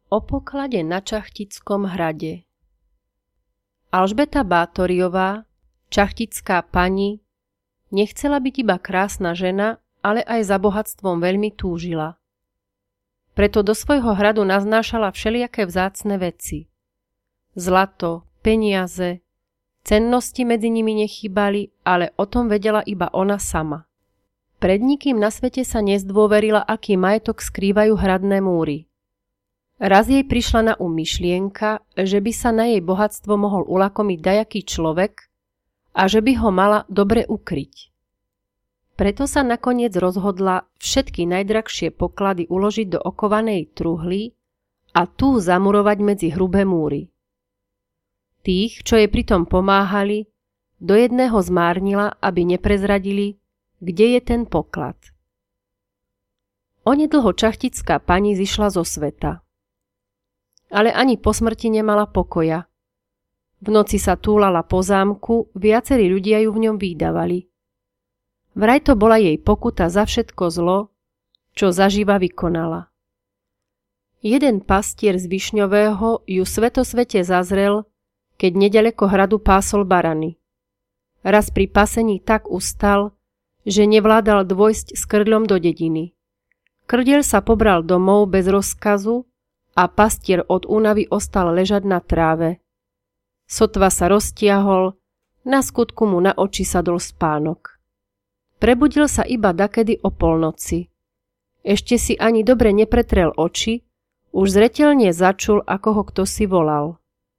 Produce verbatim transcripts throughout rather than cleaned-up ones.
O poklade na Čachtickom hrade. Alžbeta Bátoriová, čachtická pani, nechcela byť iba krásna žena, ale aj za bohatstvom veľmi túžila. Preto do svojho hradu naznášala všelijaké vzácne veci. Zlato, peniaze, cennosti medzi nimi nechýbali, ale o tom vedela iba ona sama. Pred nikým na svete sa nezdôverila, aký majetok skrývajú hradné múry. Raz jej prišla na um myšlienka, že by sa na jej bohatstvo mohol ulakomiť dajaký človek a že by ho mala dobre ukryť. Preto sa nakoniec rozhodla všetky najdrahšie poklady uložiť do okovanej truhly a tú zamurovať medzi hrubé múry. Tých, čo jej pritom pomáhali, do jedného zmárnila, aby neprezradili, kde je ten poklad. Onedlho čachtická pani zišla zo sveta. Ale ani po smrti nemala pokoja. V noci sa túlala po zámku, viacerí ľudia ju v ňom vídavali. Vraj to bola jej pokuta za všetko zlo, čo zaživa vykonala. Jeden pastier z Višňového ju svetosvete zazrel, keď neďaleko hradu pásol barany. Raz pri pasení tak ustal, že nevládal dôjsť s krdľom do dediny. Krdeľ sa pobral domov bez rozkazu a pastier od únavy ostal ležať na tráve. Sotva sa roztiahol, na skutku mu na oči sadol spánok. Prebudil sa iba dakedy o polnoci. Ešte si ani dobre nepretrel oči, už zreteľne začul, ako ho ktosi volal.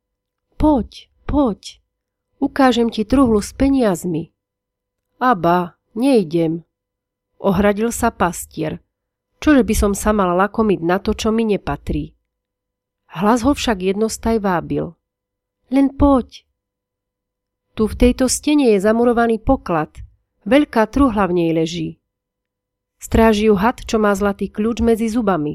Poď, poď, ukážem ti truhlu s peniazmi. A ba, nejdem, ohradil sa pastier. Čože by som sa mal lakomiť na to, čo mi nepatrí. Hlas ho však jednostaj vábil. Len poď. Tu v tejto stene je zamurovaný poklad. Veľká truhla v nej leží. Stráži ju had, čo má zlatý kľúč medzi zubami.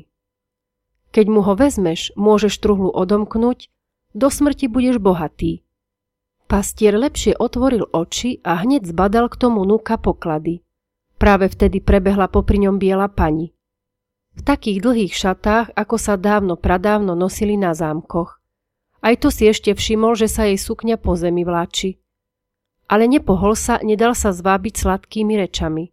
Keď mu ho vezmeš, môžeš truhlu odomknúť, do smrti budeš bohatý. Pastier lepšie otvoril oči a hneď zbadal k tomu núka poklady. Práve vtedy prebehla popri ňom biela pani. V takých dlhých šatách, ako sa dávno pradávno nosili na zámkoch. Aj to si ešte všimol, že sa jej sukňa po zemi vláči. Ale nepohol sa, nedal sa zvábiť sladkými rečami.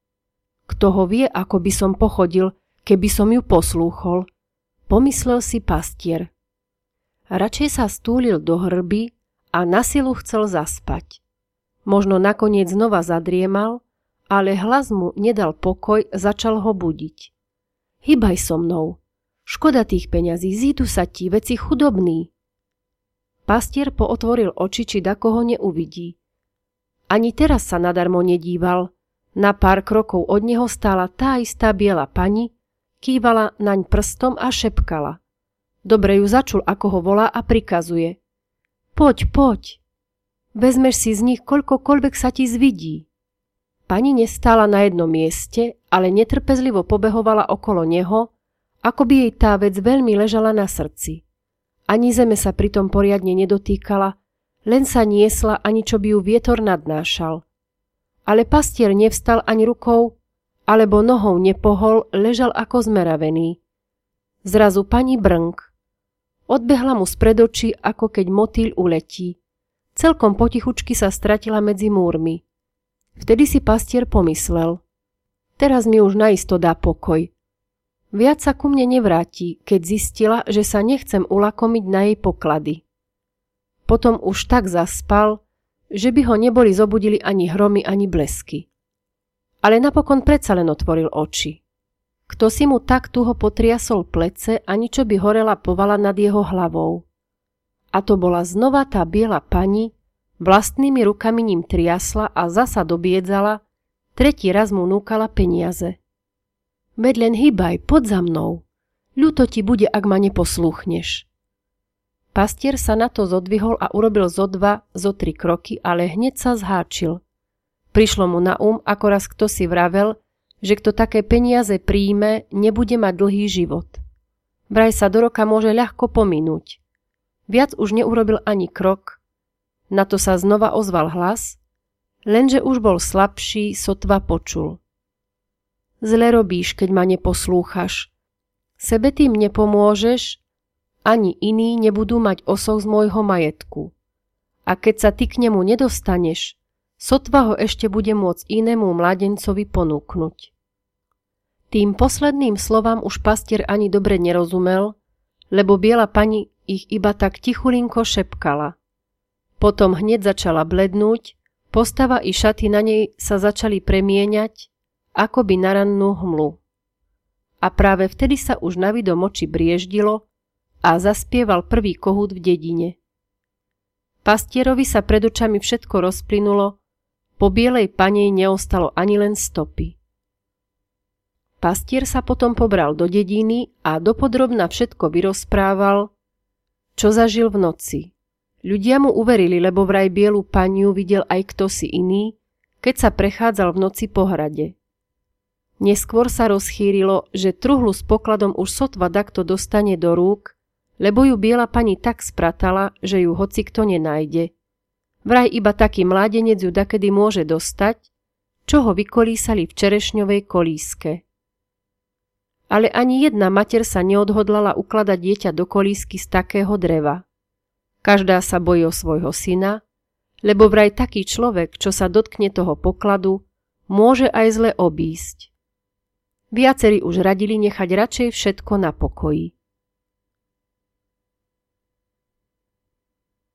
Kto ho vie, ako by som pochodil, keby som ju poslúchol, pomyslel si pastier. Radšej sa stúlil do hrby a na silu chcel zaspať. Možno nakoniec znova zadriemal, ale hlas mu nedal pokoj, začal ho budiť. Hýbaj so mnou. Škoda tých peňazí, zídu sa ti, veci chudobný. Pastier pootvoril oči, či dakoho neuvidí. Ani teraz sa nadarmo nedíval. Na pár krokov od neho stála tá istá biela pani, kývala naň prstom a šepkala. Dobre ju začul, ako ho volá a prikazuje. Poď, poď. Vezmeš si z nich koľkokoľvek sa ti zvidí. Pani nestála na jednom mieste, ale netrpezlivo pobehovala okolo neho, ako by jej tá vec veľmi ležala na srdci. Ani zeme sa pritom poriadne nedotýkala, len sa niesla, ani čo by ju vietor nadnášal. Ale pastier nevstal ani rukou, alebo nohou nepohol, ležal ako zmeravený. Zrazu pani brnk. Odbehla mu spred očí, ako keď motýl uletí. Celkom potichučky sa stratila medzi múrmi. Vtedy si pastier pomyslel. Teraz mi už naisto dá pokoj. Viac sa ku mne nevráti, keď zistila, že sa nechcem ulakomiť na jej poklady. Potom už tak zaspal, že by ho neboli zobudili ani hromy, ani blesky. Ale napokon predsa len otvoril oči. Kto si mu tak tuho potriasol plece, ani čo by horela povala nad jeho hlavou. A to bola znova tá biela pani, vlastnými rukami ním triasla a zasa dobiedzala, tretí raz mu núkala peniaze. Veď len hýbaj, poď za mnou. Ľúto ti bude, ak ma neposlúchneš. Pastier sa na to zodvihol a urobil zo dva, zo tri kroky, ale hneď sa zháčil. Prišlo mu na um, ako raz kto si vravel, že kto také peniaze príjme, nebude mať dlhý život. Vraj sa do roka môže ľahko pominúť. Viac už neurobil ani krok. Na to sa znova ozval hlas, lenže už bol slabší, sotva počul. Zle robíš, keď ma neposlúchaš. Sebe tým nepomôžeš ani iní nebudú mať osoch z môjho majetku. A keď sa ty k nemu nedostaneš, sotva ho ešte bude môcť inému mládencovi ponúknuť. Tým posledným slovám už pastier ani dobre nerozumel, lebo biela pani ich iba tak tichulinko šepkala. Potom hneď začala blednúť, postava i šaty na nej sa začali premieňať, akoby na rannú hmlu. A práve vtedy sa už navidom oči brieždilo a zaspieval prvý kohút v dedine. Pastierovi sa pred očami všetko rozplynulo, po bielej panej neostalo ani len stopy. Pastier sa potom pobral do dediny a dopodrobna všetko vyrozprával, čo zažil v noci. Ľudia mu uverili, lebo vraj bielu paniu videl aj ktosi iný, keď sa prechádzal v noci po hrade. Neskôr sa rozchýrilo, že truhlu s pokladom už sotva dakto dostane do rúk, lebo ju biela pani tak spratala, že ju hocikto nenájde. Vraj iba taký mládenec ju dakedy môže dostať, čo ho vykolísali v čerešňovej kolíske. Ale ani jedna mater sa neodhodlala ukladať dieťa do kolísky z takého dreva. Každá sa bojí o svojho syna, lebo vraj taký človek, čo sa dotkne toho pokladu, môže aj zle obísť. Viacerí už radili nechať radšej všetko na pokoji.